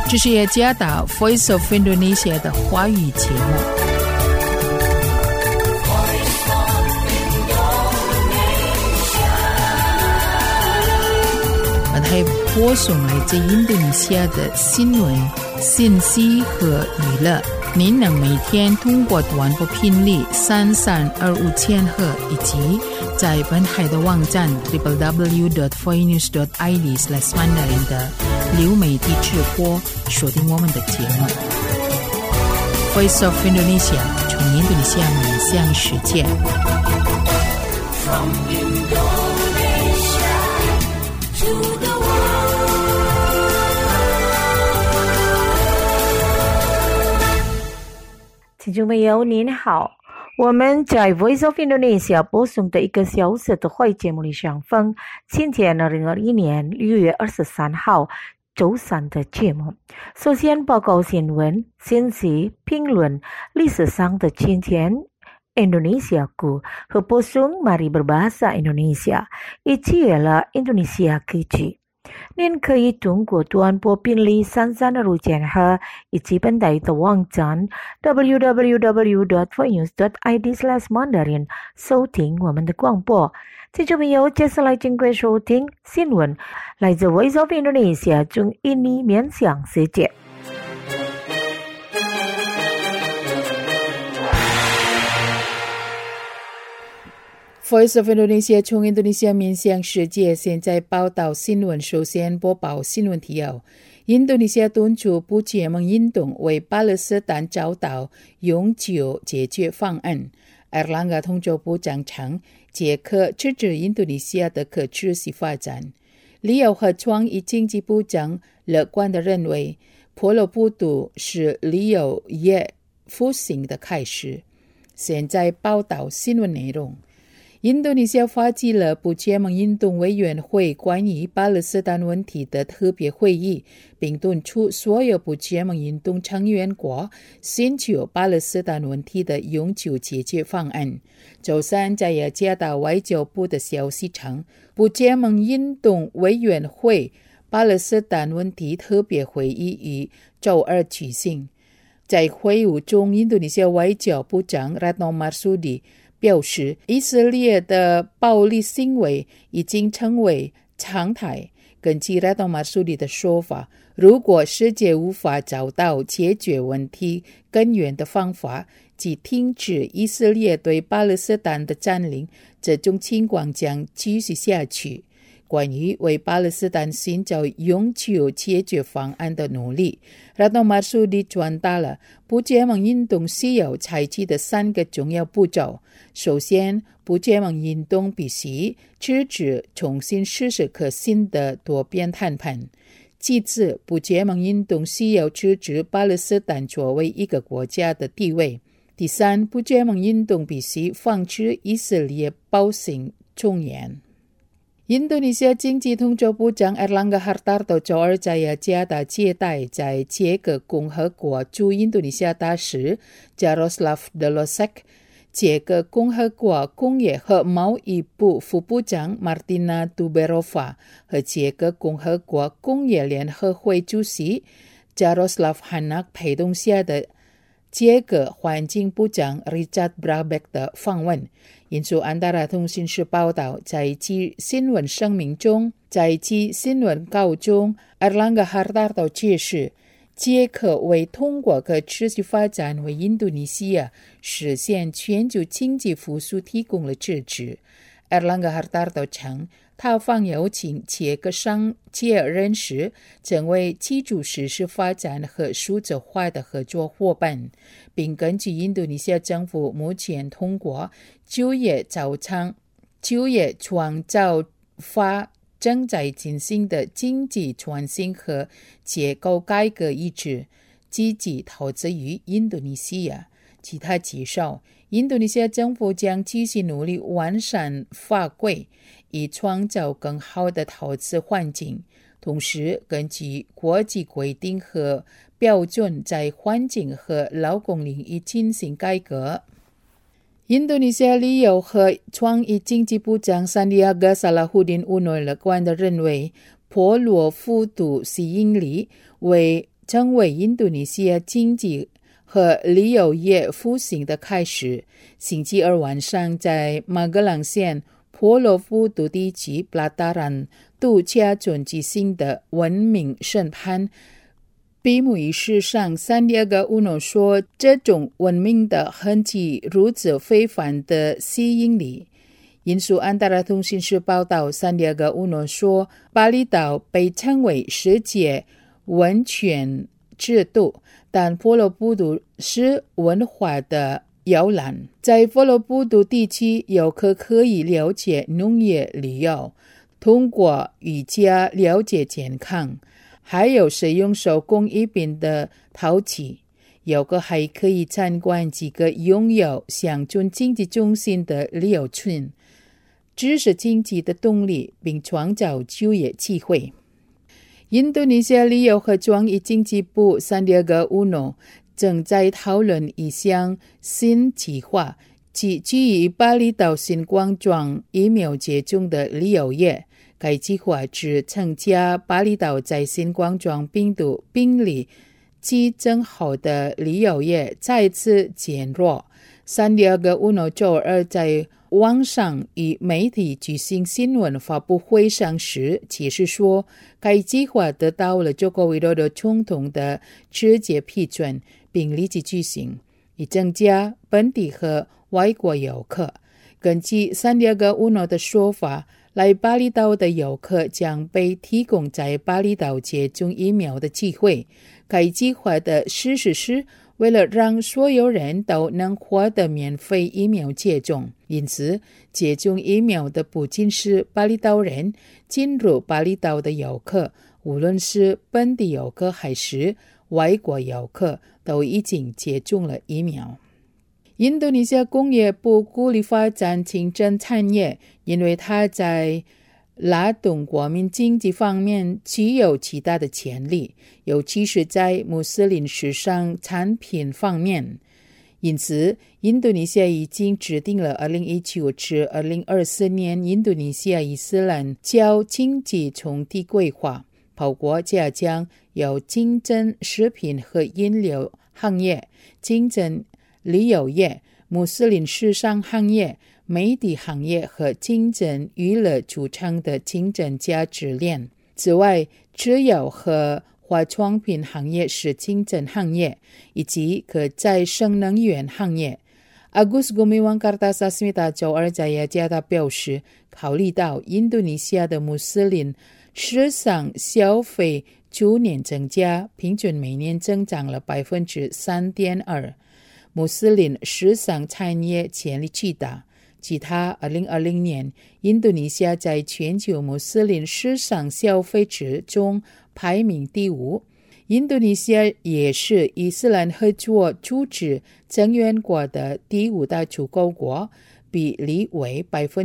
这是雅加达 Voice of Indonesia 的华语节目。还播送来自印度尼西亚的新闻、信息和娱乐。您能每天通过短波频率3325千赫以及在本海的网站 www.voinews.id/mandarin 的流媒体直播收听我们的节目。Voice of Indonesia 从印度尼西亚面向世界。From Indonesia to the 听众朋友您好，我们在 Voice of Indonesia 播送的1个小时的华语节目里上分今天2021年6月23号周三的节目。首先报告新闻、信息、评论、历史上的今天 Indonesiaku 和播送 Mari Berbahasa Indonesia 以及了 Indonesia Kecil。您可以通过短波频率3325千赫以及本台的网站 www.voinews.id/mandarin 收听我们的广播。听众朋友，接下来请各位收听新闻，来自 Voice of Indonesia 从印尼面向世界。 Voice of Indonesia 从印度尼西亚面向世界，现在报道新闻。首先播报新闻提要：印度尼西亚敦促不结盟运动为巴勒斯坦找到永久解决方案。埃尔兰加通州部长称，捷克支持印度尼西亚的可持续发展。旅游和创意经济部长乐观地认为，婆罗步都是旅游业复兴的开始。现在报道新闻内容。印度尼西亚发起了不结盟运动委员会关于巴勒斯坦问题的特别会议，并敦促所有不结盟运动成员国寻求巴勒斯坦问题的永久解决方案。周三在雅加达外交部的消息称，不结盟运动委员会巴勒斯坦问题特别会议于周二举行。在会议中，印度尼西亚外交部长 Retno Marsudi表示，以色列的暴力行为已经成为常态。根据 Retno Marsudi 的说法，如果世界无法找到解决问题根源的方法，即停止以色列对巴勒斯坦的占领，这种情况将继续下去。关于为巴勒斯坦寻找永久解决方案的努力， Retno Marsudi 传达了不结盟运动需要采取的3个重要步骤。首先，不结盟运动必须支持重新实施可行的多边谈判。其次，不结盟运动需要支持巴勒斯坦作为一个国家的地位。第三，不结盟运动必须防止以色列暴行重演。印度尼西亚经济通州部长 Airlangga Hartarto 周二在雅加达接待在捷克共和国驻印度尼西亚大使 Jaroslav Delosek、 捷克共和国工业和贸易部副部长 Martina Duberova 和捷克共和国工业联合会主席 Jaroslav Hanak 陪同下的捷克环境部长 Richard Brabeck 的访问。引述安达拉通讯社报道，在其新闻声明中，在其新闻稿中， Airlangga Hartarto 解释，捷克为通过可持续发展为印度尼西亚实现全球经济复苏提供了支持。 Airlangga Hartarto 称，他方邀请捷克商界人士成为基础设施发展和数字化的合作伙伴，并根据印度尼西亚政府目前通过就业创造法正在进行的经济创新和结构改革一致，积极投资于印度尼西亚。其他介绍，印度尼西亚政府将继续努力完善法规，以创造更好的投资环境，同时根据国际规定和标准在环境和劳工领域进行改革。印度尼西亚旅游和创意经济部长 Sandiaga Salahuddin Uno 乐观地认为，婆罗浮屠吸引力为成为印度尼西亚经济和旅游业复兴的开始。星期二晚上，在马格朗县婆罗浮都地区布拉达兰度假村举行的文明审判闭幕仪式上，三迪亚哥乌诺说，这种文明的痕迹如此非凡的吸引力。引述安达拉通讯社报道，三迪亚哥乌诺说，巴厘岛被称为世界温泉之都，但婆罗浮都是文化的摇篮。在婆罗浮都地区，游客可以了解农业旅游，通过瑜伽了解健康，还有使用手工艺品的陶器。游客还可以参观几个拥有乡村经济中心的旅游村，支持经济的动力，并创造就业机会。印度尼西亚旅游和创意经济部三迪亚哥乌诺正在讨论一项新计划，即基于巴厘岛新冠状疫苗接种的旅游业。该计划只增加巴厘岛在新冠状病毒病例激增后的旅游业再次减弱。三迪亚哥乌诺周二在网上与媒体举行新闻发布会上时解释说，该计划得到了中国维多多总统的直接批准，并立即举行，以增加本地和外国游客。根据三迪亚哥乌诺的说法，来巴厘岛的游客将被提供在巴厘岛接种疫苗的机会。该计划的实施是为了让所有人都能获得免费疫苗接种，因此接种疫苗的不仅是巴厘岛人，进入巴厘岛的游客，无论是本地游客还是外国游客，都已经接种了疫苗。印度尼西亚工业部鼓励发展清真产业，因为它在拉动国民经济方面具有极大的潜力，尤其是在穆斯林时尚产品方面。因此，印度尼西亚已经制定了2019至2024年印度尼西亚伊斯兰教经济重地规划，包括加强有竞争食品和饮料行业、竞争旅游业、穆斯林时尚行业、媒体行业和竞争娱乐组成的竞争价值链。此外，制药和化妆品行业是竞争行业，以及可再生能源行业。Agus Gumiwang Kartasasmita 周二在雅加达表示，考虑到印度尼西亚的穆斯林时尚消费逐年增加，平均每年增长了 3.2%。穆斯林时尚产业潜力巨大。其他2020年，印度尼西亚在全球穆斯林时尚消费值中排名第5。印度尼西亚也是伊斯兰合作组织成员国的第5大出口国，比例为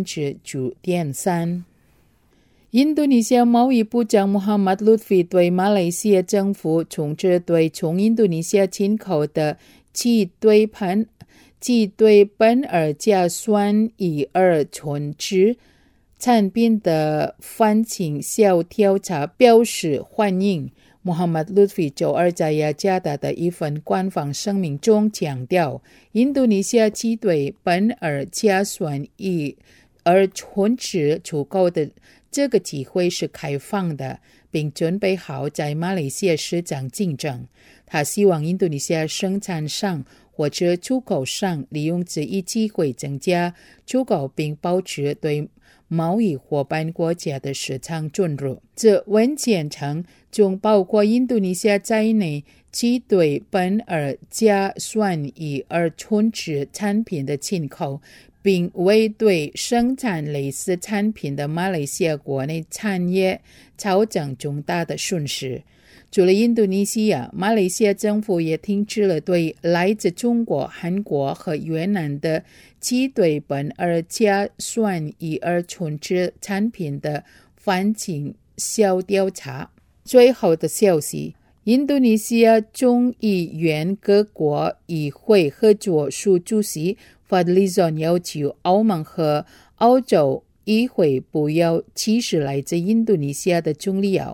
9.3%。印度尼西亚贸易部长穆罕默德·鲁菲对马来西亚政府重置对从印度尼西亚进口的鸡对苯二甲酸乙二醇酯产品的反倾销调查表示欢迎。穆罕默德·鲁菲周二在雅加达的一份官方声明中强调，印度尼西亚鸡对苯二甲酸乙二醇酯出口的这个机会是开放的，并准备好在马来西亚市场竞争。他希望印度尼西亚生产商或者出口商利用这一机会增加出口，并保持对贸易伙伴国家的市场准入。这文件称，中包括印度尼西亚在内鸡对苯二甲酸乙二醇酯产品的进口，并为对生产类似产品的马来西亚国内产业造成重大的损失。除了印度尼西亚，马来西亚政府也停止了对来自中国、韩国和越南的鸡对苯二甲酸乙二醇酯产品的反倾销调查。最后的消息，印度尼西亚众议院各国议会合作署主席法德利松要求欧盟和澳洲议会不要歧视来自印度尼西亚的棕榈油。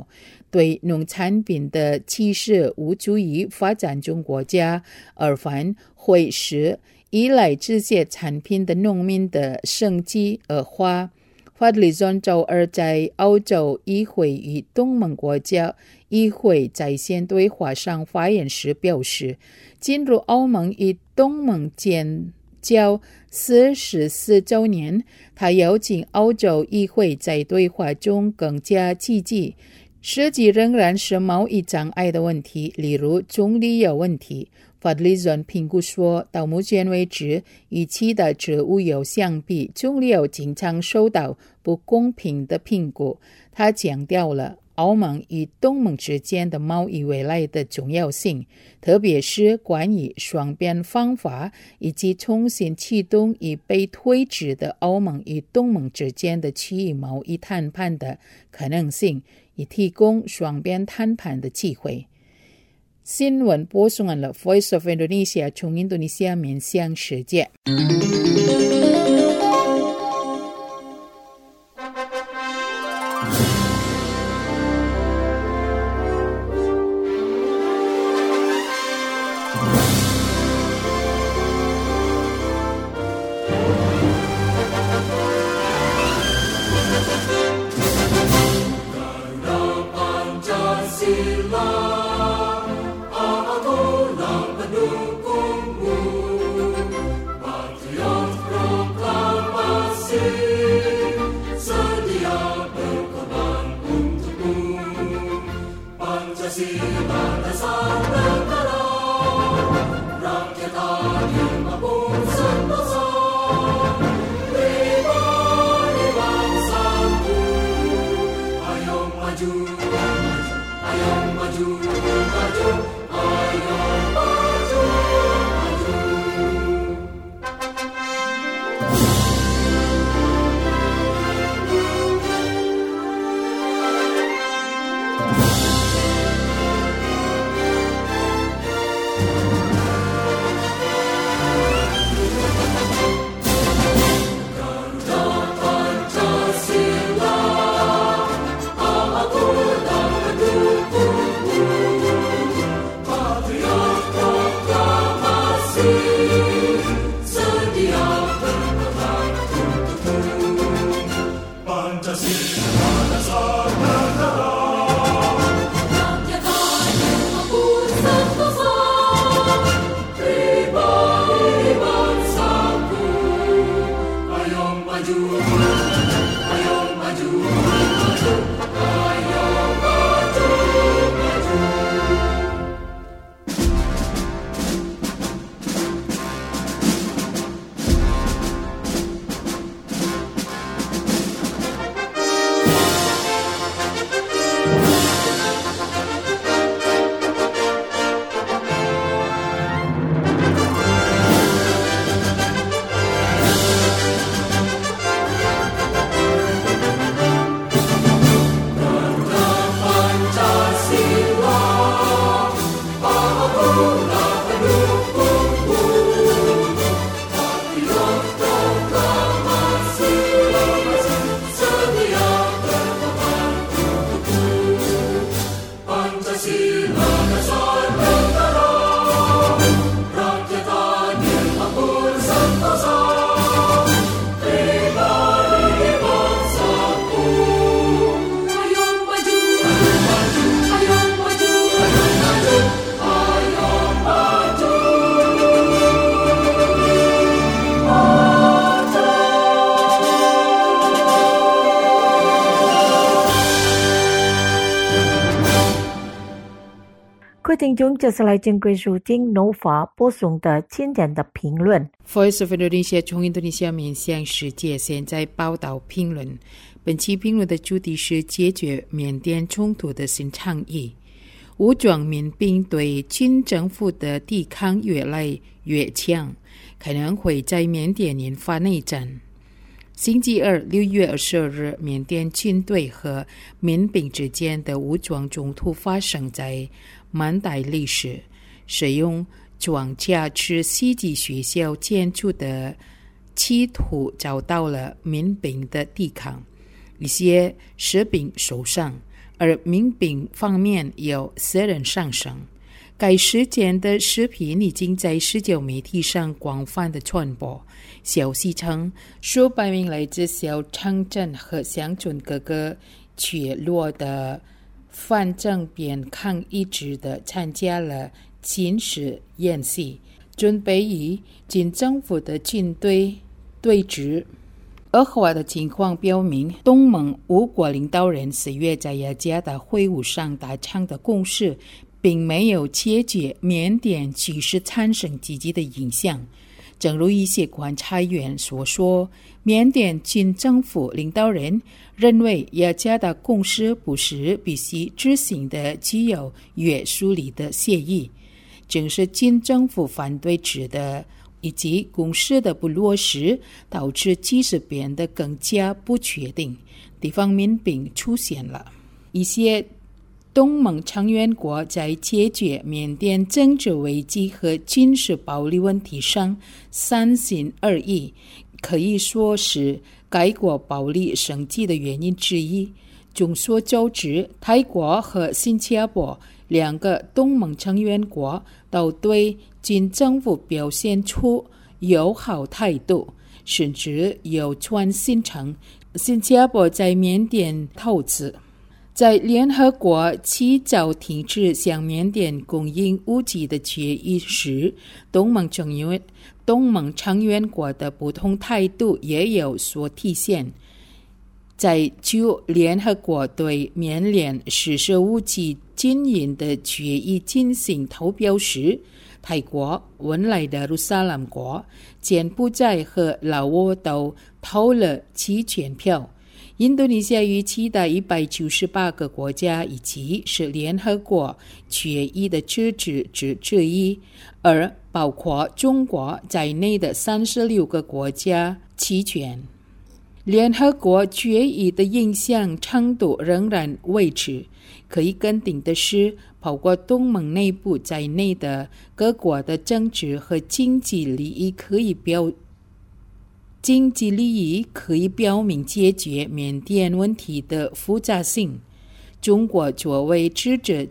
对农产品的歧视无助于发展中国家，而反会使依赖这些产品的农民的生计恶化。法理上周二在欧洲议会与东盟国家议会在线对话上发言时表示，进入欧盟与东盟建交44周年，他邀请欧洲议会在对话中更加积极。涉及仍然是贸易障碍的问题，例如中立油问题。法理上评估说，到目前为止，与其他植物油相比，中立油经常受到不公平的评估。他强调了欧盟与东盟之间的贸易未来的重要性，特别是关于双边方法以及重新启动已被推迟的欧盟与东盟之间的区域贸易谈判的可能性，以提供双边谈判的机会。新闻播送完了 Voice of Indonesia 从印度尼西亚面向世界。 各位听众，接下来请贵收听农法播送的今天的评论。 Voice of Indonesia 从印度尼西亚面向世界，现在报道评论。本期评论的主题是解决缅甸冲突的新倡议。武装民兵对军政府的抵抗越来越强，可能会在缅甸引发内战。星期二6月22日，缅甸军队和民兵之间的武装冲突发生在曼代利市，使用装甲车袭击学校建筑的企图遭到了民兵的抵抗，一些士兵受伤， 而民病方面有自然上升。该事件的视频已经在社交媒体上广泛的传播。消息称，数百名来自小城镇和乡村各个区落的反政变抗议者的参加了军事演习，准备与军政府的军队对峙。恶化的情况表明，东盟5国领导人4月在雅加达会晤上达成的共识并没有解决缅甸局势产生积极的影响。正如一些观察员所说，缅甸军政府领导人认为雅加达共识不是必须执行的具有约束力的协议，正是军政府反对者的以及共识的不落实，导致局势变得更加不确定，地方民兵出现了。一些东盟成员国在解决缅甸政治危机和军事暴力问题上三心二意，可以说是该国暴力升级的原因之一。众所周知，泰国和新加坡2个东盟成员国都对军政府表现出友好态度，甚至有传新称新加坡在缅甸投资。在联合国起早停止向缅甸供应武器的决议时，东盟成员国的不同态度也有所体现。在就联合国对缅甸实施武器禁运的决议进行投票时，泰国、文莱的卢萨兰国、柬埔寨和老挝都投了弃权票。印度尼西亚与其他198个国家以及是联合国决议的支持者之一，而包括中国在内的36个国家弃权。联合国决议的影响程度仍然未知，可以肯定的是，包括东盟内部在内的各国的政治和经济利益可以表明解决缅甸问题的复杂性。中国作为支持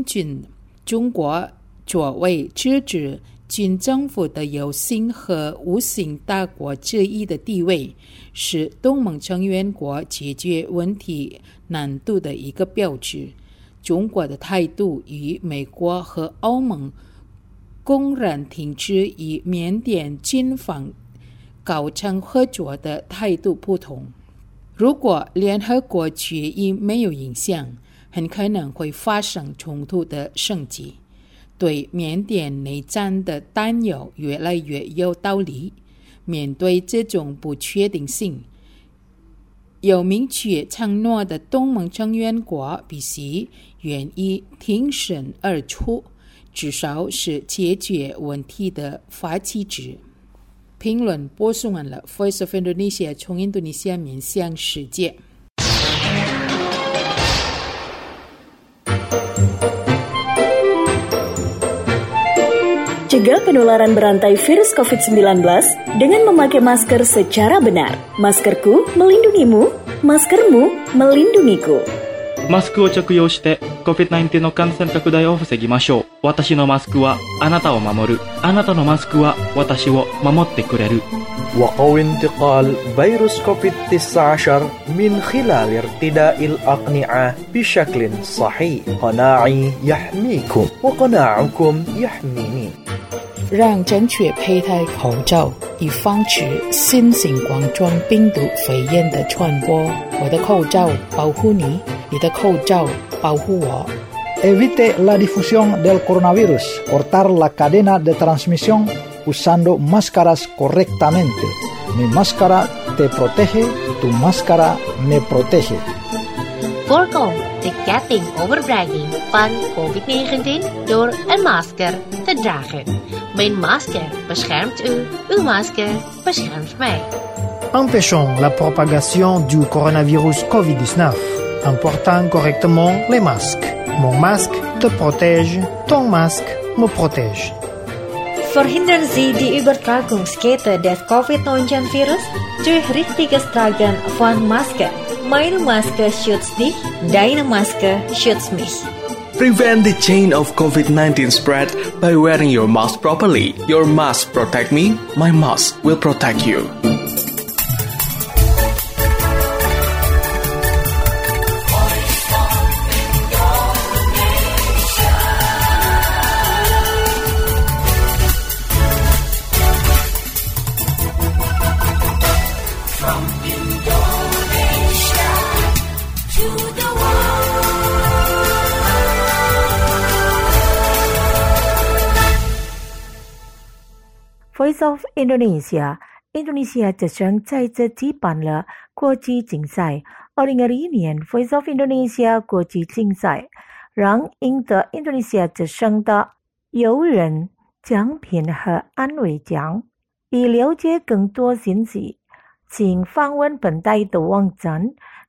军政府的有形和无形大国之一的地位，是东盟成员国解决问题难度的一个标志。中国的态度与美国和欧盟公然停止与缅甸军方高层合作的态度不同。如果联合国决议没有影响，很可能会发生冲突的升级。对缅甸内战的担忧越来越有道理。面对这种不确定性，有明确承诺的东盟成员国必须愿意挺身而出，至少是解决问题的发起者。评论播送完了 Voice of Indonesia 从印度尼西亚面向世界。 Cegah penularan berantai virus COVID-19 dengan memakai masker secara benar. Maskerku melindungimu, maskermu melindungiku. マスクを着用して COVID-19 の感染拡大を防ぎましょう。私のマスクはあなたを守る。あなたのマスクは私を守ってくれる。 وقو انتقال فيروس كوفيد-19 من خلال ارتداء الأقنعة بشكل صحيح. قناعي يحميكم وقناعكم يحميني. 让正确佩戴口罩，以防止新型冠状病毒肺炎的传播。我的口罩保护你，你的口罩保护我。 Evite la difusión del coronavirus. Cortar la cadena de transmisión usando máscaras correctamente. Mi máscara te protege, tu máscara me protege. Voorkom de ketting overbrenging van COVID-19 door een masker te dragen. Mijn masker beschermt u, uw masker beschermt mij. Empêchons la propagation du coronavirus COVID-19 en portant correctement les masques. Mon masque te protège, ton masque me protège. Verhindern Sie die Übertragungskette des Covid-19-Virus durch richtiges Tragen von Maske. Meine Maske schützt dich, deine Maske schützt mich. Prevent the chain of COVID-19 spread by wearing your mask properly. Your mask protect me, my mask will protect you. Voice of Indonesia， 印度尼西亚之声再次举办了国际竞赛。2021年 Voice of Indonesia 国际竞赛让赢得印度尼西亚之声的友人奖品和安慰奖。以了解更多信息，请访问本台的网站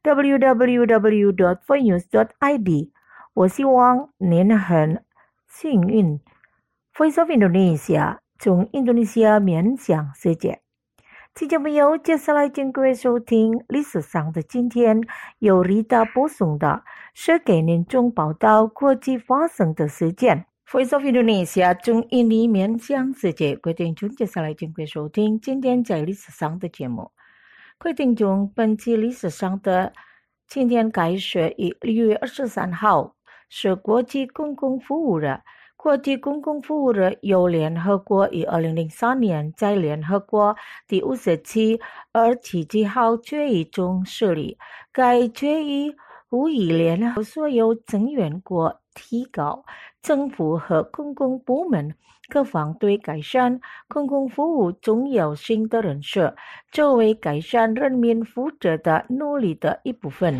www.voicenews.id。 我希望您很幸运。 Voice of Indonesia 从印度尼西亚面向世界。听众朋友，接下来请各位收听历史上的今天，由Rita播送的是给您中报道国际发生的事件。Voice of Indonesia 从印尼面向世界，各位听众，接下来请各位收听今天在历史上的节目。各位听众，本期历史上的今天开始于6月23号，是国际公共服务日。国际公共服务日由联合国于2003年在联合国第57和77号决议中设立。该决议呼吁联合所有成员国提高政府和公共部门各方对改善公共服务重要性的认识，作为改善人民福祉的努力的一部分。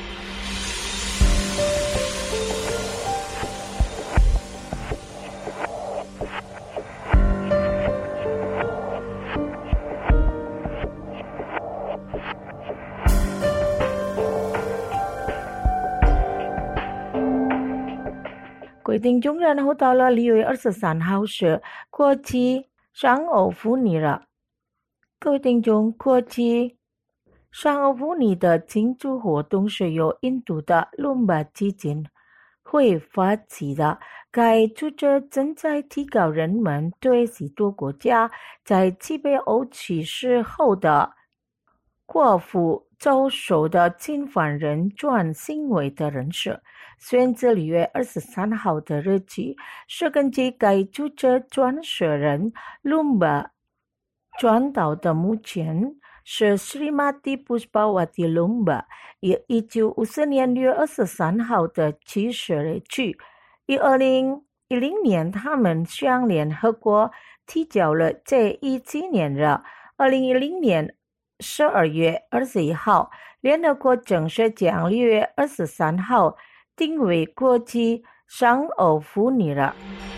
各位听众，然后到了6月23号是国际伤偶妇女日。各位听众，国际伤偶妇女的庆祝活动是由印度的伦巴基金会发起的。该组织正在提高人们对许多国家在七北欧去世后的寡妇遭受的侵犯人权行为的认识。选择6月23号的日期是根据该组织创始人伦巴传导的。目前是 Srimati Puspawati Lumba 以1950年6月23号的去世日期。于2010年他们向联合国提交了这一纪念日。2010年12月21号，联合国正式将6月23号定为国际伤偶妇女日。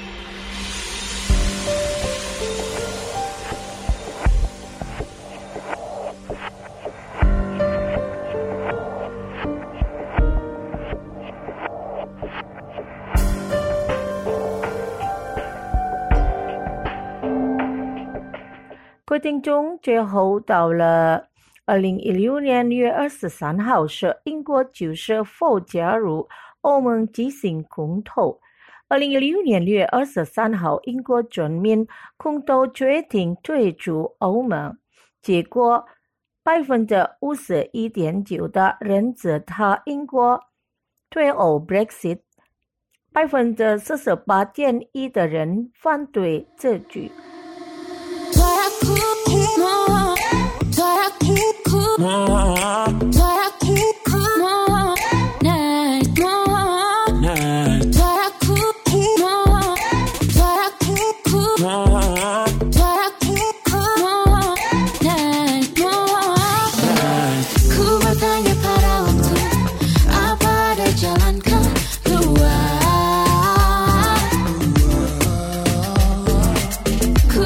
各位听众，最后到了2016年6月23号是英国就是否加入欧盟进行公投。2016年6月23号，英国全民公投决定退出欧盟，结果 51.9% 的人支持英国退欧 Brexit， 48.1% 的人反对这句。 Ku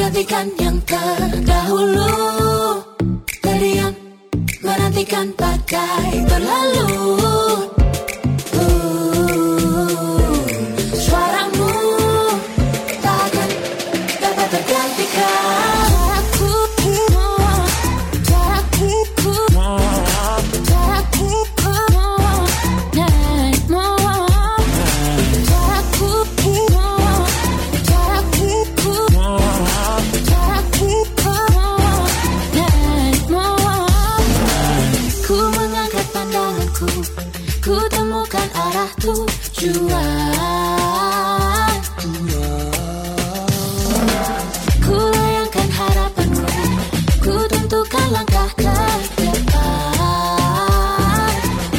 menggantikan yang terdahulu. Terdiam menantikan badai berlalu. Suaramu takkan dapat tergantikan. Ku temukan arah tujuan. Ku layangkan harapanku, ku tentukan langkah ke depan.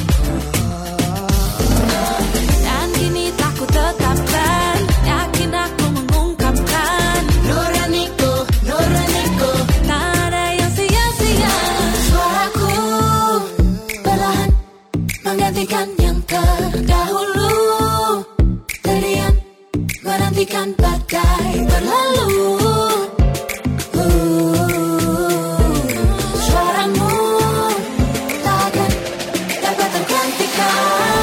Dan kini tak ku tetapkan, yakin aku mengungkapkan. Nuraniku, nuraniku, tak ada yang sia-sia. Suaraku perlahan menggantikan yang terdahulu. Terdiam menantikan badai berlalu. Suaramu takkan dapat tergantikan.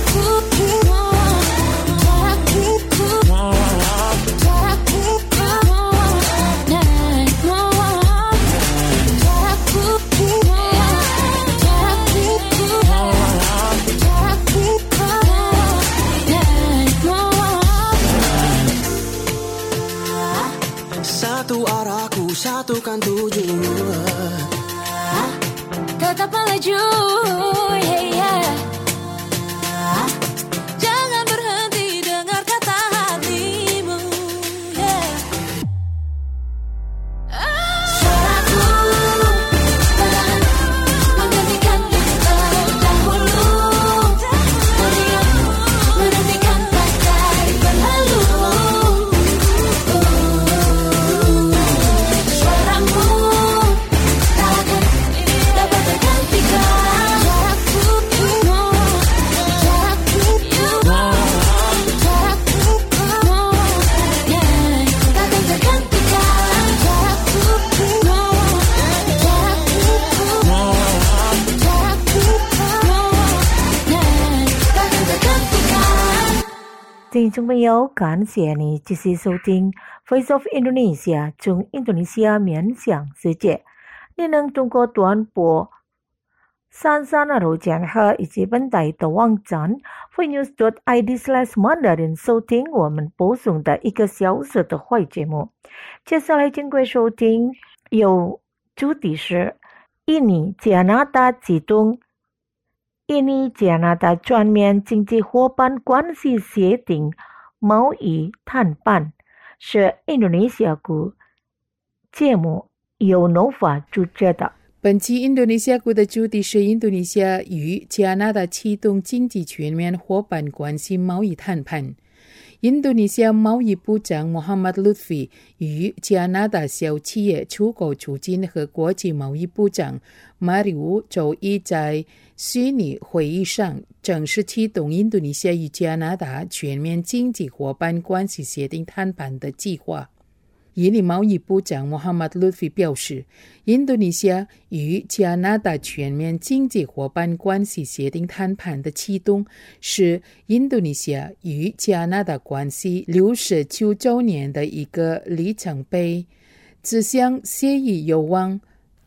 Satu arahku, satukan tujuan. Tetap melaju, yeah, yeah. Jangan berhenti dengar kata hatimu, yeah. Suaraku perlahan menggantikan yang terdahulu. Terdiam menantikan badai berlalu. 听众朋友，感谢你继续收听 Voice of Indonesia 从印度尼西亚面向世界。你能通过短波33讲赫以及本台的网站 voinews.id/mandarin 收听我们播送的1个小时的会节目。接下来请各位收听有主题是印尼加拿大启动印尼加拿大全面经济伙伴关系协定贸易谈判，是印度尼西亚股节目由 Nova 主持的。 本期印度尼西亚股的主题是印度尼西亚与加拿大启动经济全面伙伴关系贸易谈判。印度尼西亚贸易部长 Muhammad Lutfi 与加拿大小企业出口促进和国际贸易部长 Mario 周一在虚拟会议上正式启动印度尼西亚与加拿大全面经济伙伴关系协定谈判的计划。印尼贸易部长 Muhammad Lutfi 表示，印度尼西亚与加拿大全面经济伙伴关系协定谈判的启动，是印度尼西亚与加拿大关系69周年的一个里程碑。这项协议有望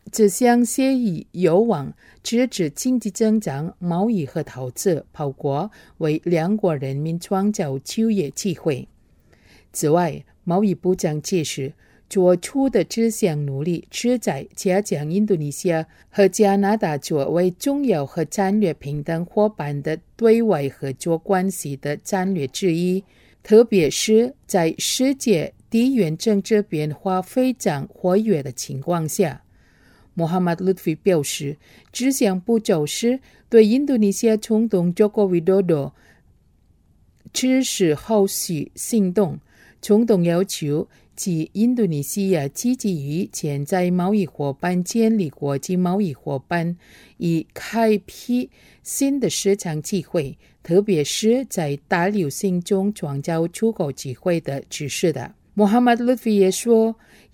支持经济增长、贸易和投资，包括为两国人民创造就业机会。此外，贸易部长解释，做出的这项努力旨在加强印度尼西亚和加拿大作为重要和战略平等伙伴的对外合作关系的战略之一，特别是在世界地缘政治变化非常活跃的情况下。Muhammad Lutfi 表示，这项步骤是对印度尼西亚总统 Joko Widodo 支持后续行动。总统要求其印度尼西亚积极与潜在贸易伙伴建立国际贸易伙伴，以开辟新的市场机会，特别是在大流行中创造出口机会的指示的。Muhammad Lutfi 也说，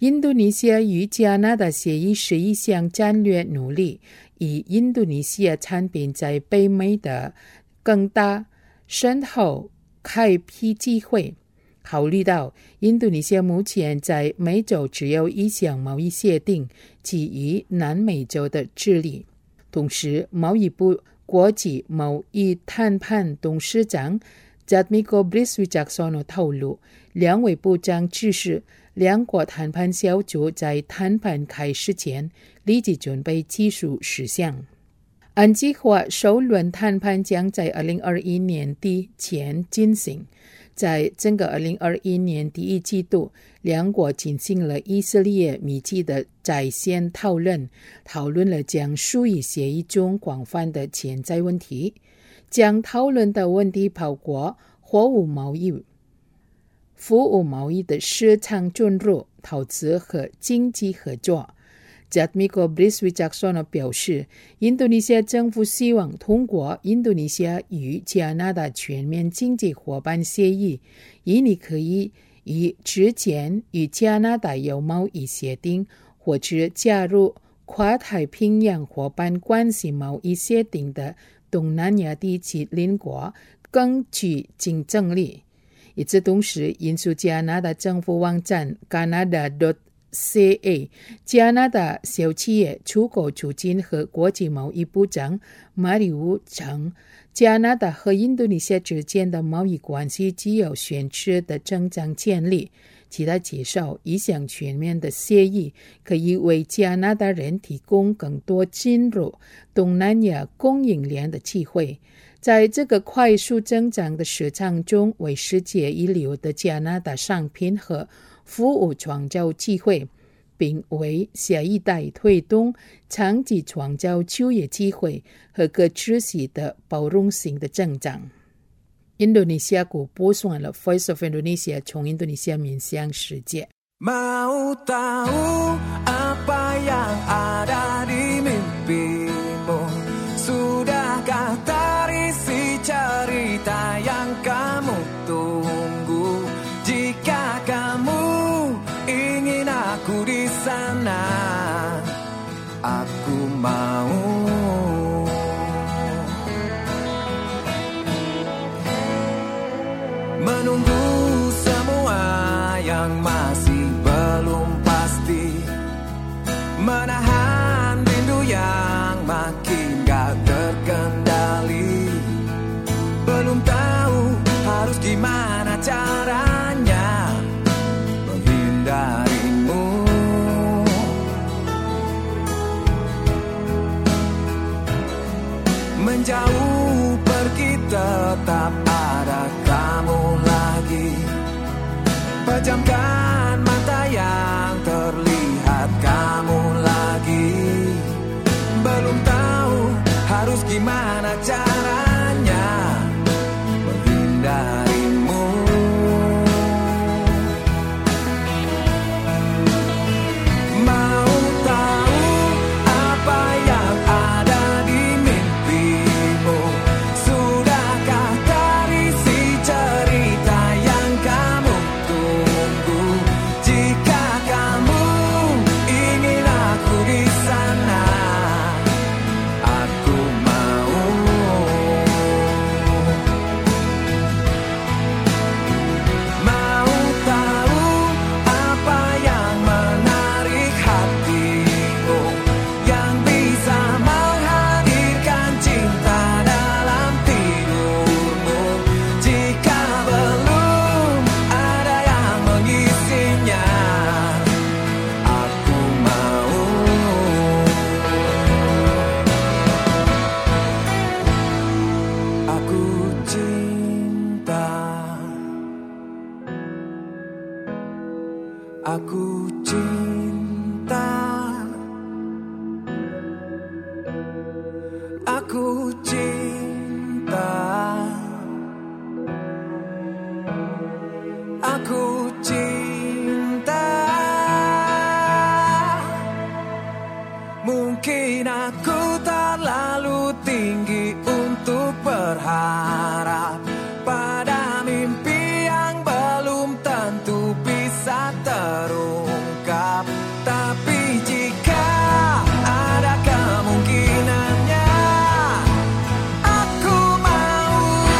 印度尼西亚与加拿大协议是一项战略努力，以印度尼西亚产品在北美的更大、深厚开辟机会。考虑到印度尼西亚目前在美洲只有一项贸易协定，基于南美洲的治理。同时，贸易部国际贸易谈判董事长 Jatmiko Briswijaksono 透露，两位部长指示两国谈判小组在谈判开始前立即准备技术事项。按计划，首轮谈判将在2021年底前进行。在整个2021年第一季度，两国进行了以色列密集的在线讨论了将属于协议中广泛的潜在问题。将讨论的问题包括货物贸易、服务贸易的市场准入、投资和经济合作。Jatmiko Briswijaksono 表示，印度尼西亚政府希望通过印度尼西亚与加拿大全面经济伙伴协议，以你可以与之前与加拿大有贸易协定，或者加入跨太平洋伙伴关系贸易协定的东南亚地区邻国更具竞争力。与此同时，引述加拿大政府网站 Canada.ca 加拿大小企业出口促进和国际贸易部长马里乌称，加拿大和印度尼西亚之间的贸易关系具有显著的增长潜力。其他介绍，一项全面的协议可以为加拿大人提供更多进入东南亚供应链的机会，在这个快速增长的市场中，为世界一流的加拿大商品和服务创造机会，并为下一代推动长期创造就业机会和可持续的包容性的增长。印度尼西亚国播送了 Voice of Indonesia 从印度尼西亚面向世界。 Mau tahu apa yang ada di mimpimu? Sudahkah terisi cerita yang kamu tunggu? Jika kamu ingin aku di sana, aku mau. Menunggu semua yang masih belum pasti, menahan rindu yang makin gak terkendali. Belum tahu harus gimana caranya menghindarimu. Menjauh pergi tetap ada kamu lagi. Pejamkan mata yang terlihat kamu lagi. Belum tahu harus gimana caranya menghindarimu. Mau tahu apa yang ada di mimpimu? Sudahkah terisi cerita yang kamu tunggu? Jika kamu ingin aku di sana, aku mau. Mau tahu apa yang menarik hatimu, yang bisa menghadirkan cinta dalam tidurmu. Jika belum ada yang mengisinya, aku mau. Aku cinta, aku cinta, aku cinta, aku cinta. Mungkin aku terlalu tinggi untuk berharap pada mimpi yang belum tentu bisa terungkap. Tapi jika ada kemungkinannya, aku mau.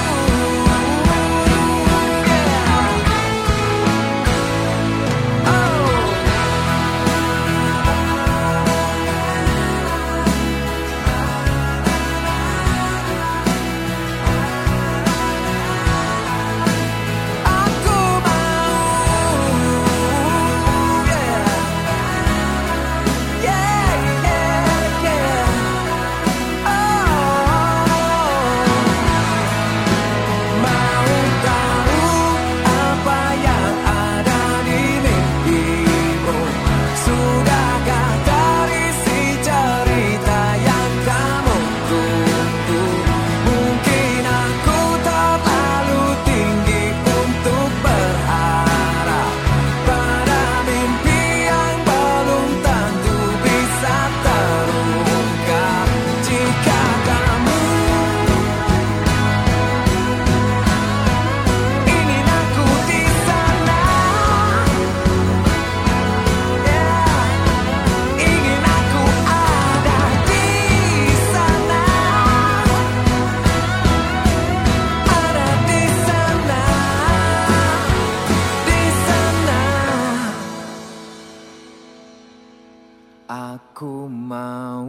Aku mau.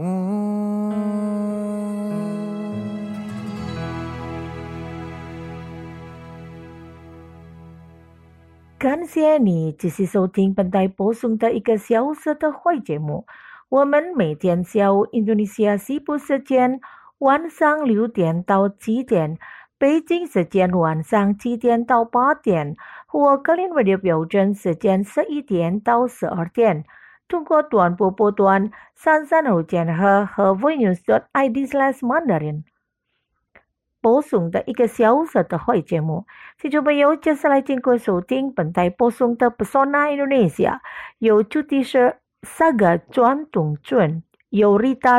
感谢你继续收听本台播送的一个小时的坏节目。我们每天下午印度尼西亚西部时间晚上6点到7点，北京时间晚上7点到8点，或格林威治标准时间11点到12点，通过短波波段33.5赫和 voinews.id/Mandarin 播送的一个小时的坏节目。听众朋友，接下来经过收听本台播送的 Pesona Indonesia， 由主题是 Saga Chuan Tung Chun， 由 Rita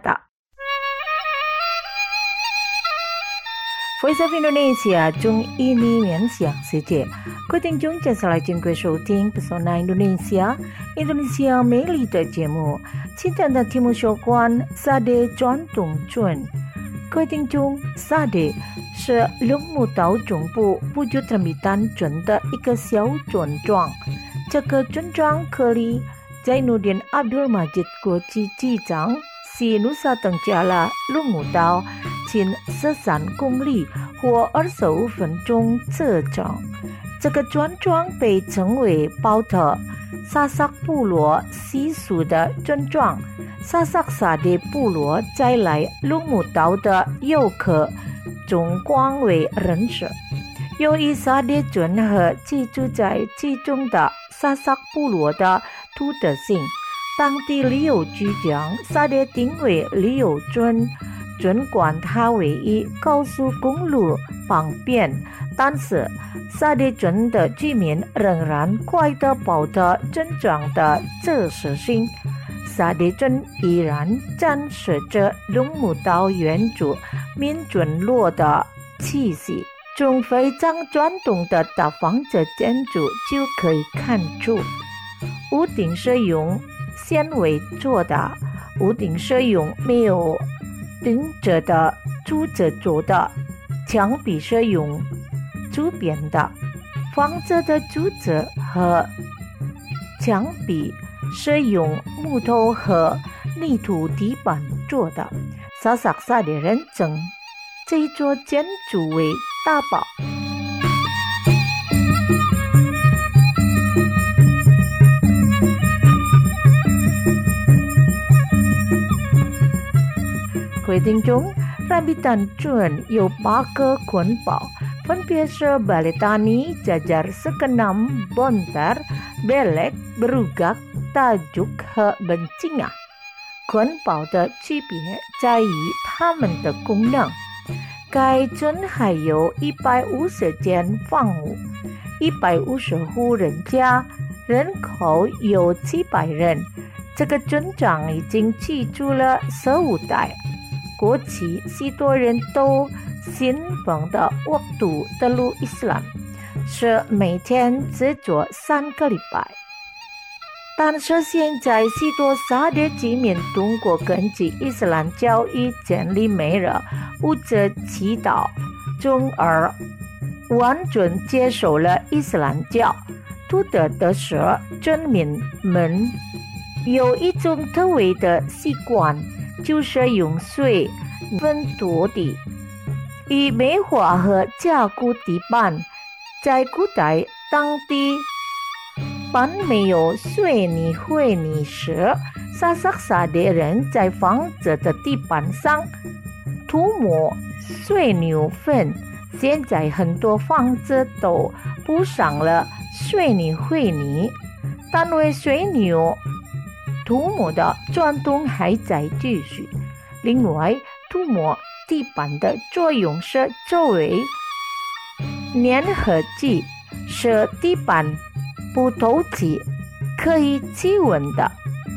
Sujata。Voice of Indonesia 中印尼面向世界，各位听众接下来经过收听 Pesona Indonesia， 印度尼西亚美丽的节目。今天的题目有关 Sade Chuan Tung Chun。各位听众 ，Sade 是龙目岛中部wujud terbitan Chun 的一个小村庄。这个村庄可离 Zainuddin Abdul Majid 国际机场西Nusa Tenggara 龙目岛近13公里或25分钟车程。这个村庄被称为包特萨萨部落习俗的村庄。萨萨萨的部落在来龙目岛的游客中广为人知。由于萨迪村和居住在其中的萨萨部落的独特性，当地旅游局将萨迪定为旅游村，尽管它位于高速公路旁边，但是萨迪村的居民仍然快地保着村庄的特色性。萨迪村依然展示着龙目岛原住民村落的气息，从非常传统的大房子建筑就可以看出，屋顶是用纤维做的，屋顶是用没有顶着的竹子做的，墙壁是用竹编的，房子的竹子和墙壁是用木头和泥土地板做的。萨萨萨的人称这座建筑为大堡。各位听众，Rambitan Chun 有8个捆堡，分别是 Balitani、Jajar、Sekenam、Bontar、Belek、Berugak、Tajuk 和 Bencingah。捆堡的区别在于它们的功能。该村还有150间房屋，150户人家，人口有700人。这个村庄已经居住了15代。过去许多人都信奉的waktu Telu Islam，是每天只做3个礼拜。 但是现在许多沙地居民通过根据伊斯兰教义建立美日物质祈祷中而完全接受了伊斯兰教。图德的是，居民们有一种特别的习惯，就是用水分土地，以美化和加固地板。在古代当地本没有水泥灰泥时，萨萨萨的人在房子的地板上涂抹水牛粪。现在很多房子都铺上了水泥灰泥，但为水牛涂抹的传统还在继续。另外，涂抹地板的作用是作为粘合剂，使地板不透气，可以气温的。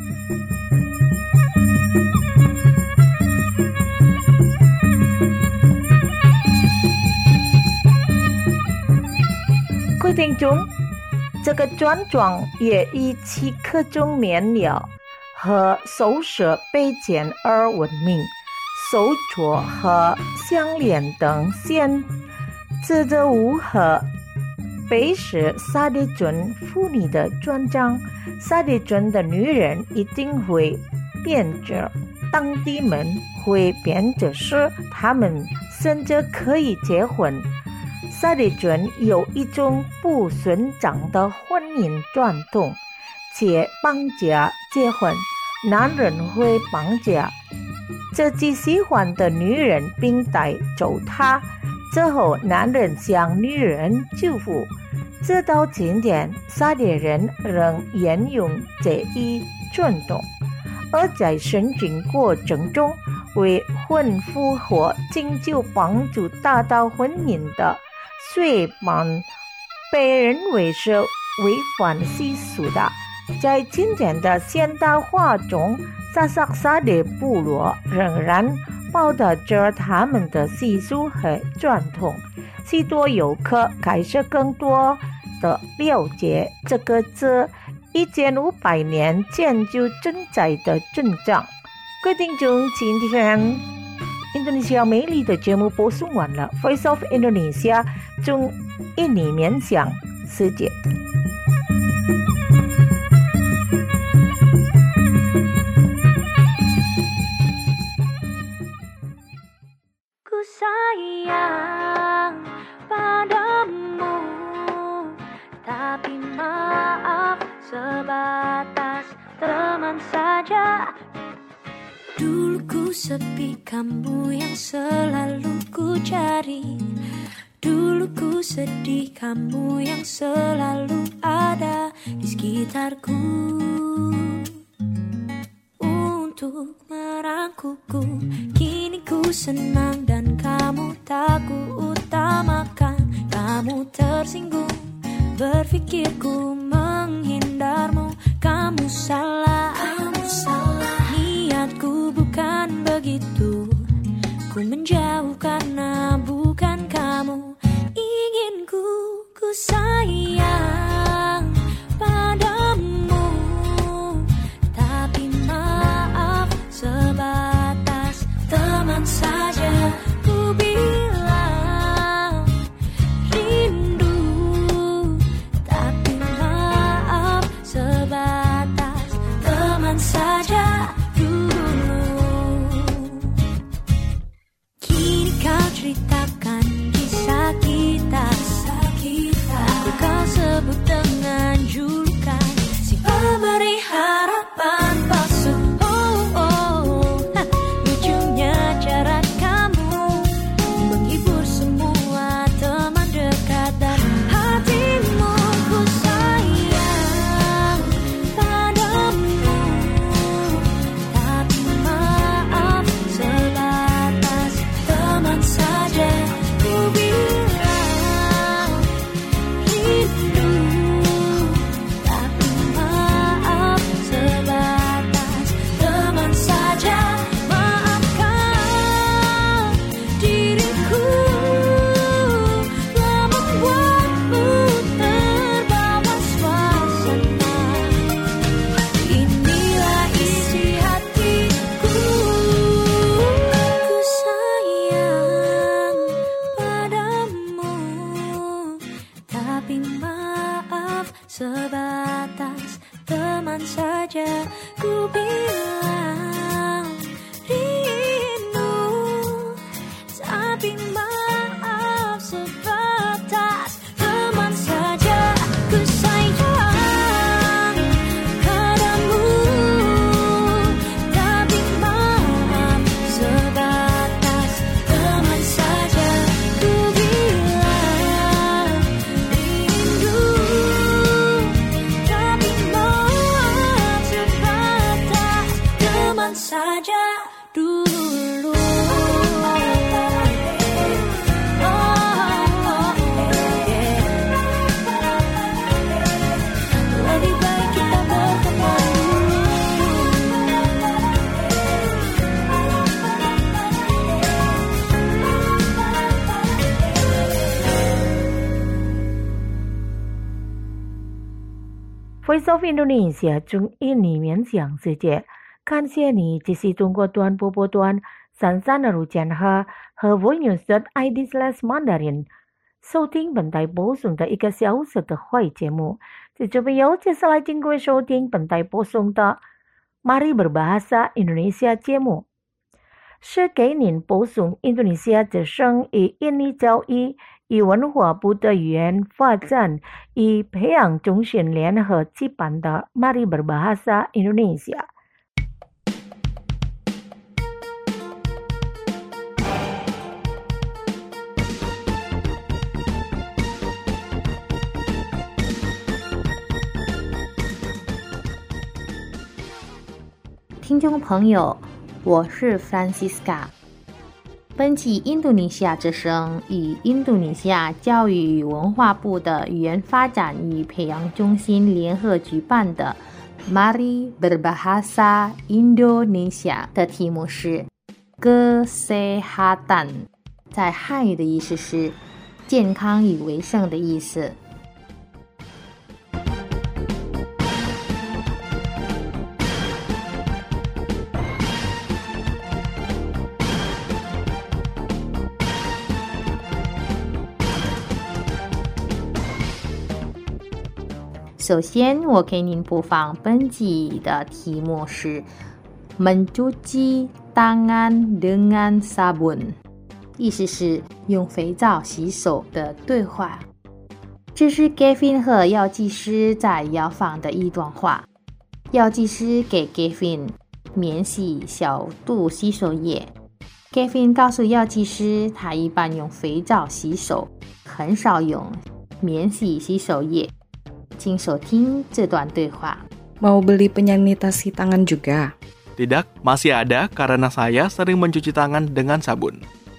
各位听众，这个村庄也以其各种面料和首饰配件而闻名，手镯和项链等现制的物和被是沙地村妇女的专长。沙地村的女人一定会编织，当地们会编织时，他们甚至可以结婚。沙地村有一种不寻常的婚姻传统，且绑架结婚，男人会绑架自己喜欢的女人并带走她，之后男人向女人祝福。直到今天，沙地人仍沿用这一传统，而在申请过程中，为婚夫或请求帮助达到婚姻的睡伴被认为是违反习俗的。在今天的现代化中，萨萨沙的部落仍然保持着他们的习俗和传统。许多游客开始更多的了解这个自1500年前就存在的阵仗。各位听众，今天印度尼西亚美丽的节目播送完了。Voice of Indonesia 中印尼面向世界。 Ku sayang padamu, tapi maaf sebatas teman saja. Dulu ku sepi, kamu yang selalu ku cari. Dulu ku sedih, kamu yang selalu ada di sekitarku untuk merangkulku. Kini ku senang dan kamu tak ku utamakan. Kamu tersinggung, berpikirku menghindarmu. Kamu salah, niatku bukan begitu. Ku menjauh karena bukan kamu inginku. Ku sayang padamu, saja dulu. Lebih baik kita berteman dulu. Voice of Indonesia 中印尼面向世界，感谢你继续通过短波波段33.2和 voinews.id/Mandarin 收听本台播送的1个小时的华语节目。在这边有接下来请各位收听本台播送的 Mari Berbahasa Indonesia 节目，是给您播送印度尼西亚之声与印尼教育与文化部的语言发展与培养中心联合举办的 Mari Berbahasa Indonesia。 听众朋友，我是 Francisca。本期印度尼西亚之声与印度尼西亚教育与文化部的语言发展与培养中心联合举办的 Mari Berbahasa Indonesia 的题目是 Kesehatan， 在汉语的意思是健康与卫生的意思。首先，我给您播放本集的题目是 Mencuci tangan dengan sabun， 意思是用肥皂洗手的对话。这是 Gavin 和药剂师在药房的一段话。药剂师给 Gavin 免洗消毒洗手液。Gavin 告诉药剂师，他一般用肥皂洗手，很少用免洗洗手液。请收听这段对话。 Mau beli penyanitasi tangan juga? Tidak, masih ada karena saya sering mencuci tangan dengan sabun.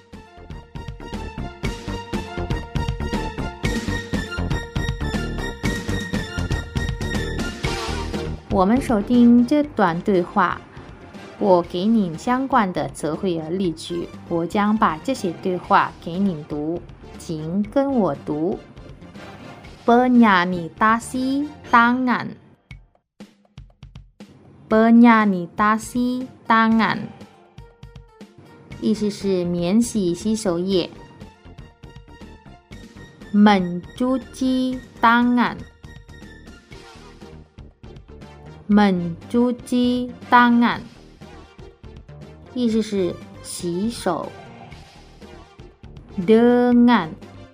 我们收听这段对话，我给您相关的词汇和例句，我将把这些对话给您读，请跟我读。Penyanitasi tangan. Penyanitasi tangan 意思是免洗洗手液。Mencuci tangan. Mencuci tangan 意思是洗手。Dengan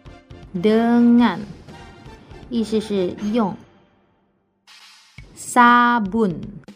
意思是用。sabun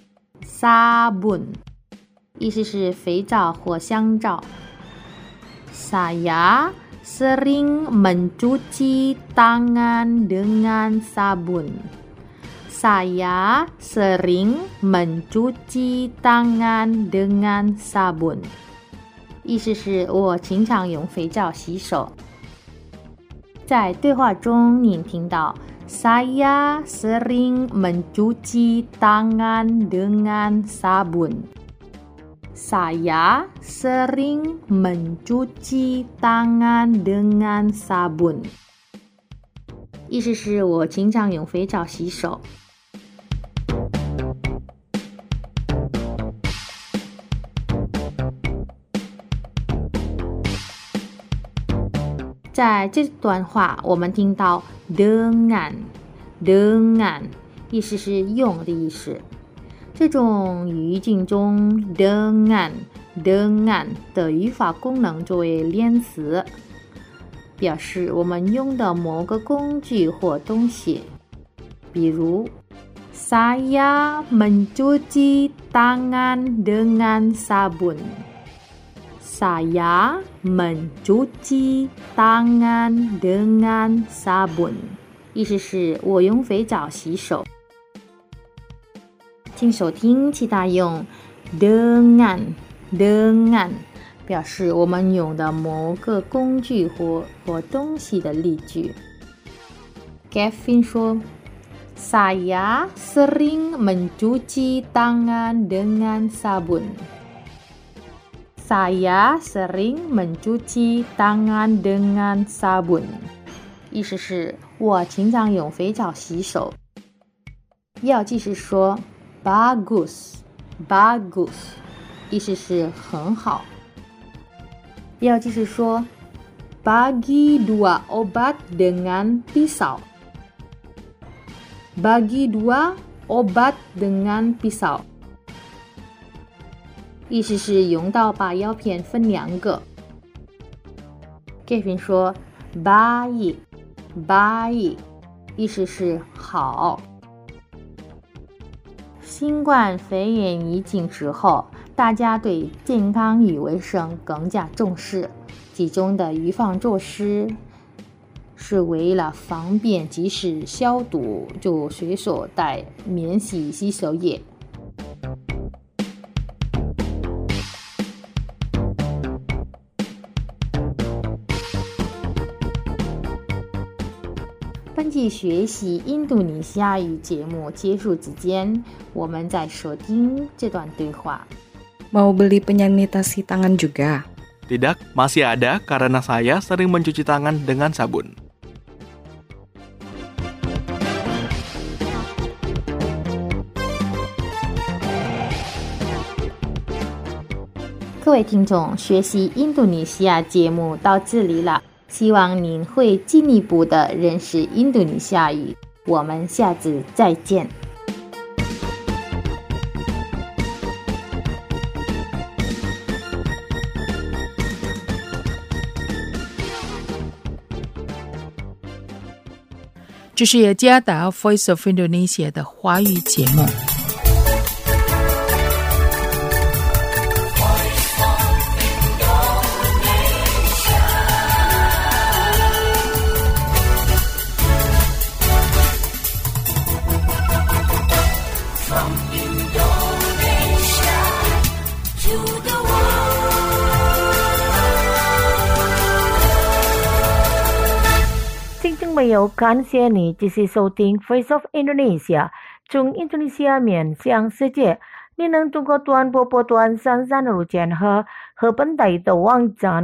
意思是肥皂或香皂。Saya sering mencuci tangan dengan sabun. Saya sering mencuci tangan dengan sabun 意思是我经常用肥皂洗手。在对话中，您听到 Saya sering mencuci tangan dengan sabun. Saya sering mencuci tangan dengan sabun 意思是我经常用肥皂洗手。在这段话，我们听到 dengan 意思是用的意思。这种语境中 dengan 的语法功能作为连词，表示我们用的某个工具或东西。比如 Saya mencuci tangan dengan sabun。Saya mencuci tangan dengan sabun 意思是我用肥皂洗手。请收听其他用 dengan 表示我们用的某个工具或东西的例句。Kevin 说 Saya sering mencuci tangan dengan sabun. Saya sering mencuci tangan dengan sabun. 意思是我经常用肥皂洗手。药剂是说 bagus， 意思是很好。药剂是说 bagi 2 obat dengan pisau. Bagi 2 obat dengan pisau. 意思是用到把药片分2个。Kevin 说 baik， 意思是好。新冠肺炎疫情之后，大家对健康与卫生更加重视，其中的预防措施是为了方便及时消毒，就随手带免洗洗手液。本期学习印度尼西亚语节目结束之前，我们再收听这段对话。 Mau beli penyanitasi tangan juga? Tidak, masih ada karena saya sering mencuci tangan dengan sabun. 各位听众，学习印度尼西亚节目到这里了，希望您会进一步的认识印度尼西亚语。我们下次再见。 这是雅加达 Voice of Indonesia 的华语节目。 朋友，感谢你继续收听 Voice of Indonesia， 从印度尼西亚面向世界。你能通过短波波段33的路线和本台的网站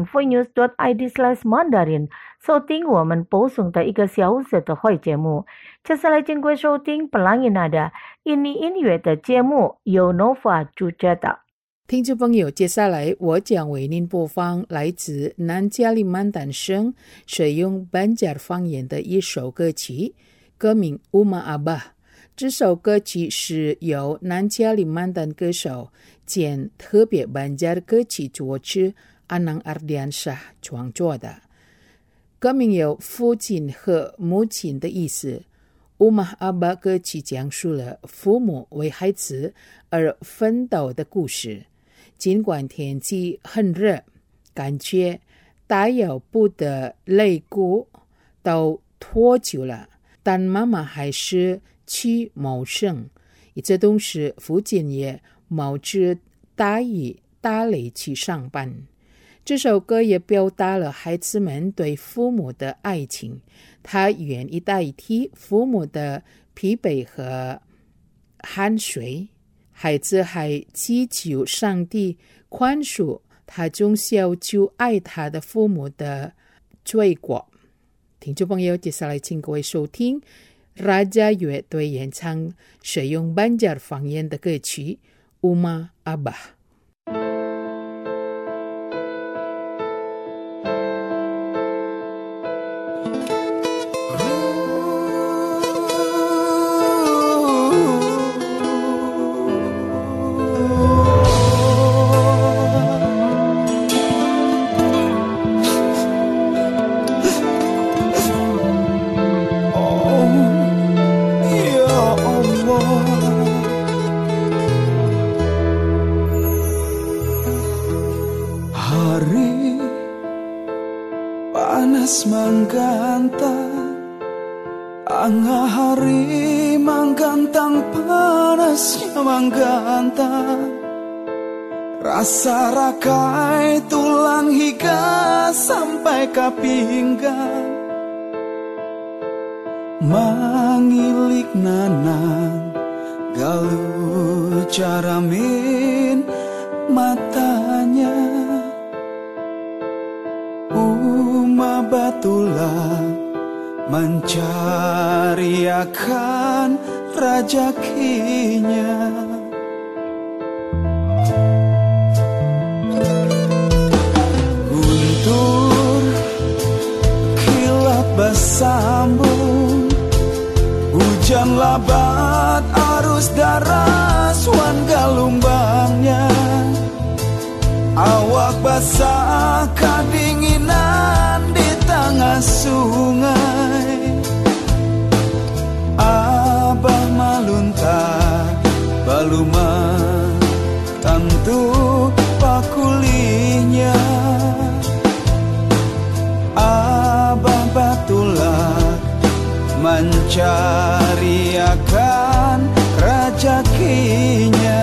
voinews.id/mandarin 收听我们播送的1个小时的会节目。接下来请各位收听Pelangi Nada印尼音乐的节目，由 Nova 主持的。 听众朋友，接下来我将为您播放来自南加里曼丹省使用Banjar方言的一首歌曲，歌名 Uma Abah。这首歌曲是由南加里曼丹歌手兼特别Banjar歌曲作词Anang Ardiansyah创作的。歌名有父亲和母亲的意思。Uma Abah歌曲讲述了父母为孩子而奋斗的故事。尽管天气很热，感觉大摇不得肋骨都脱臼了，但妈妈还是去谋生。这同时父亲也冒着大雨大雷去上班。这首歌也表达了孩子们对父母的爱情，他愿意代替父母的疲惫和汗水。孩子还祈求上帝宽恕他从小就爱他的父母的罪过。听众朋友，接下来请各位收听Raja 乐队演唱使用Banjar方言的歌曲 Uma Abah。 Hari menggantang, panasnya menggantang, Rasa rakai tulang hingga sampai ke pinggang, mangilik nanang galu caramin matanya. Uma batulah mencari akan rezekinya. Guntur kilat bersambung, hujan labat arus deras wan galumbangnya. Awak basah kedinginan di tengah sungai. Abah maluntar baluma tentu pakulinya. Abah batulah mencari akan rezekinya.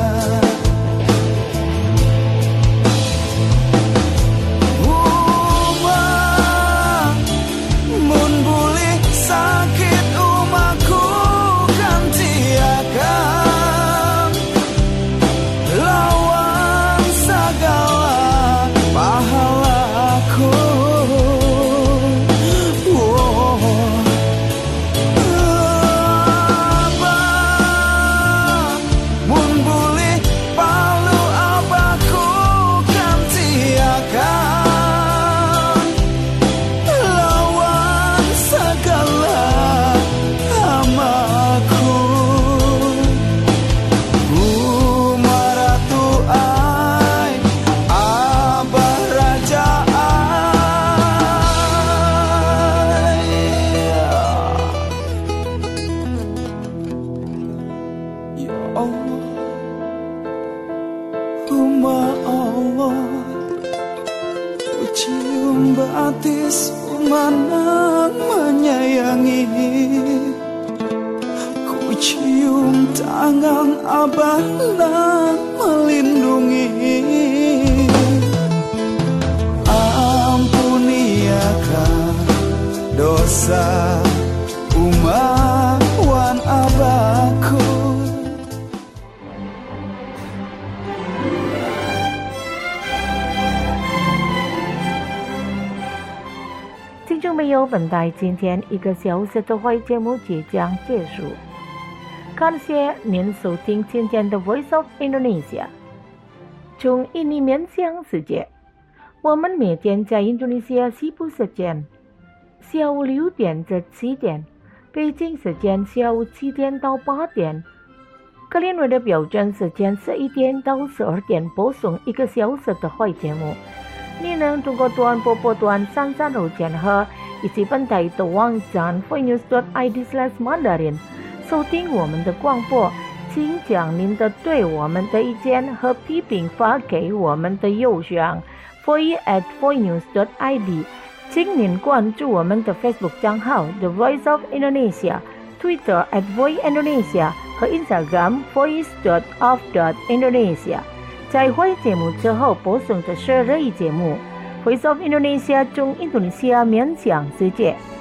Batis manang menyayangi, ku cium tangan Abah nan melindungi. Ampuni akan dosa umat wan Abahku. 听众朋友，本台今天1个小时的会节目即将结束，感谢您收听今天的 Voice of Indonesia。从印尼面向世界，我们每天在印度尼西亚西部时间下午6点至7点，北京时间下午7点到8点，格林威的标准时间11点到12点播送1个小时的会节目。你能通过短波波段33后间和以及本台的网站 voinews.id/mandarin 收听我们的广播，请将您的对我们的意见和批评发给我们的邮箱 voice@voinews.id。请您关注我们的 Facebook 账号 The Voice of Indonesia、Twitter @voiceindonesia 和 Instagram voice.of.indonesia。在会节目之后播送的是日语节目 Voice of Indonesia 中印度尼西亚面向世界。